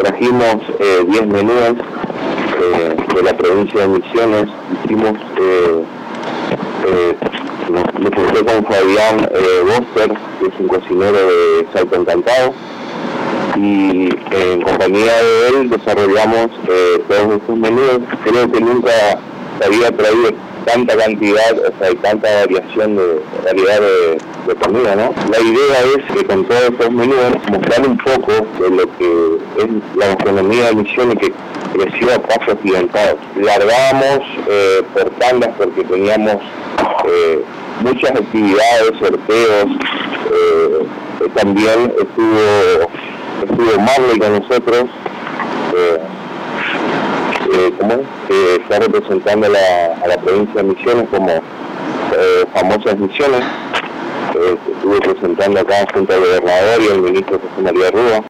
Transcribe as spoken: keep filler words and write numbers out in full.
trajimos eh, diez menús eh, de la provincia de Misiones. Hicimos, eh, eh, me junté con Fabián eh, Boster, que es un cocinero de Salto Encantado, y eh, en compañía de él desarrollamos eh, todos estos menús. Creo que nunca se había traído tanta cantidad, o sea, y tanta variación de variedad de, de comida, ¿no? La idea es que con todos estos menús mostrar un poco de lo que es la gastronomía de Misiones, que creció a pasos agigantados. Largábamos eh, por tandas porque teníamos eh, muchas actividades, sorteos, eh, eh, también estuvo, estuvo Marley con nosotros, eh, Eh, ¿cómo es? Que está representando la, a la provincia de Misiones como eh, famosas Misiones. Eh, estuve presentando acá junto al gobernador y al ministro José María Rúa.